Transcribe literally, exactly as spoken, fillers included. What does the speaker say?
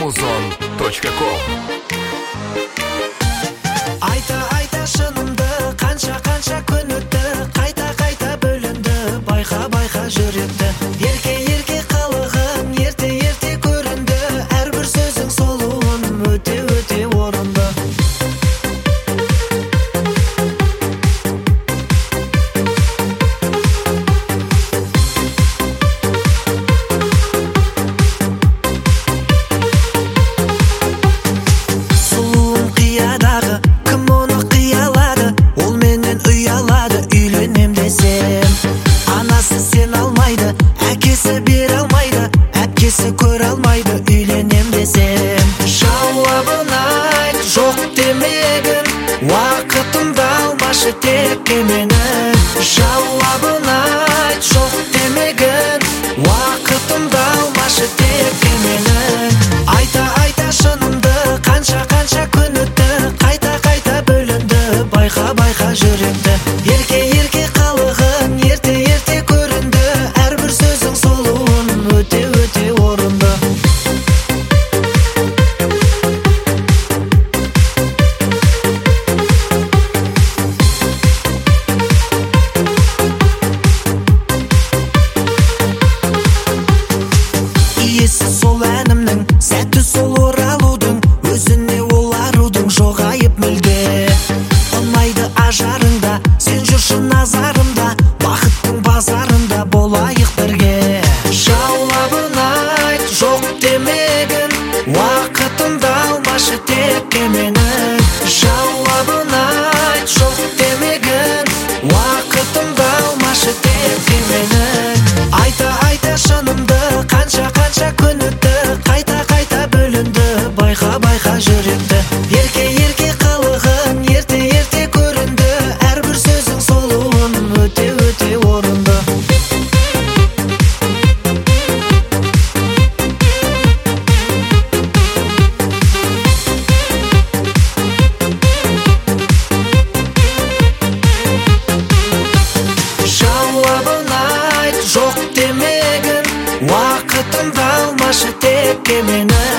музон точка ком. Айта айта шынымды, қанша қанша күн өтті, қайта қайта бөлінді, байқа байқа жүректі. Ерке ерке қалығын ерте ерте көрінді, әрбір сөзің солуын өте өте орынды. Сұлуым қиядағы, кім оны қиялады, ол менен ұялады, үйленем десем. Анасы сен алмайды, әкесі бер алмайды, әпкесі көр алмайды, үйленем десем. Жауабын айт, жоқ демегін, уақытымды алмашы текке менің. Жауабын айт, жоқ демегін, уақытымды алмашы текке менің. Айта айта шынымды, қанша қанша күн өтті, қайта қайта бөлінді, байқа байқа жүректі. Ерке ерке қалығын ерте ерте көрінді, әрбір сөзің солуын өте өте орынды. Иесі сол әнімнің, сәті сол оралудың, өзіне ол арудың жоғайып мүлде. Ұнайды ажарыңда, сен жүрші назарымда, бақыттың базарында болайық бірге. Жауабын айт, жоқ демегін, уақытымды алмашы текке менің. Жауабын айт, жоқ демегін, уақытымды алмашы текке менің. Айта айта шынымды, қанша қанша күн өтті, қайта қайта бөлінді, байқа байқа жүректі. Ерке ерке қалығын ерте ерте көрінді, әрбір сөзің солуын өте өте орынды. Жауабын айт, жоқ демегін, уақытымды алмашы текке менің.